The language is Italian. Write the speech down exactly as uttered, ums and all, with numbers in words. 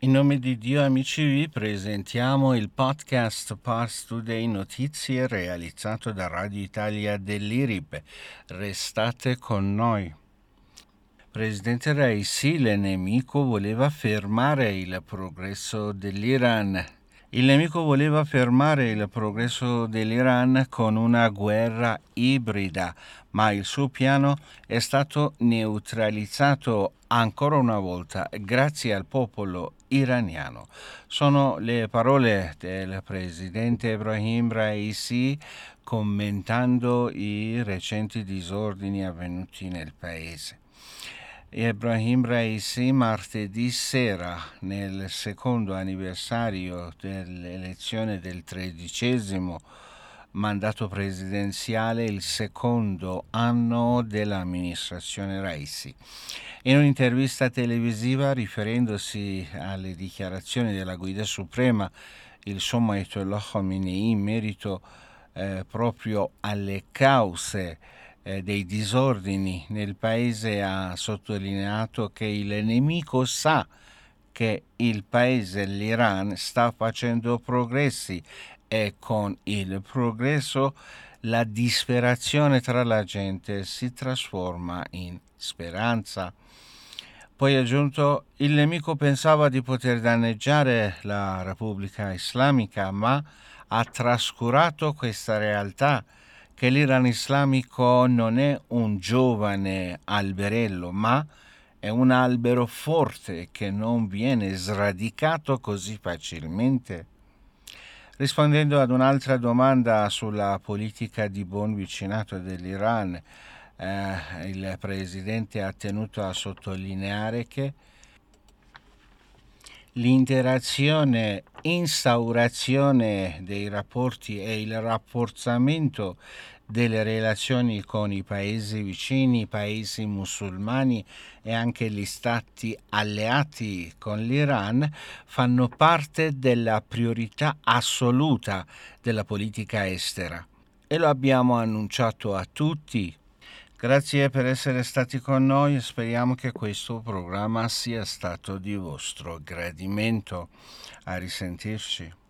In nome di Dio, amici, vi presentiamo il podcast Pars Today Notizie realizzato da Radio Italia dell'I R I P. Restate con noi. Presidente Raisi, il nemico voleva fermare il progresso dell'Iran. Il nemico voleva fermare il progresso dell'Iran con una guerra ibrida, ma il suo piano è stato neutralizzato ancora una volta grazie al popolo iraniano. Sono le parole del presidente Ebrahim Raisi commentando i recenti disordini avvenuti nel paese. Ebrahim Raisi martedì sera, nel secondo anniversario dell'elezione del tredicesimo mandato presidenziale, il secondo anno dell'amministrazione Raisi. In un'intervista televisiva, riferendosi alle dichiarazioni della guida suprema, il sommo Ayatollah Khamenei, in merito eh, proprio alle cause Eh, dei disordini nel paese, ha sottolineato che il nemico sa che il paese, l'Iran, sta facendo progressi e con il progresso la disperazione tra la gente si trasforma in speranza. Poi ha aggiunto: il nemico pensava di poter danneggiare la Repubblica Islamica, ma ha trascurato questa realtà, che l'Iran islamico non è un giovane alberello, ma è un albero forte che non viene sradicato così facilmente. Rispondendo ad un'altra domanda sulla politica di buon vicinato dell'Iran, eh, il presidente ha tenuto a sottolineare che l'interazione, instaurazione dei rapporti e il rafforzamento delle relazioni con i paesi vicini, i paesi musulmani e anche gli stati alleati con l'Iran fanno parte della priorità assoluta della politica estera e lo abbiamo annunciato a tutti. Grazie per essere stati con noi e speriamo che questo programma sia stato di vostro gradimento. A risentirci.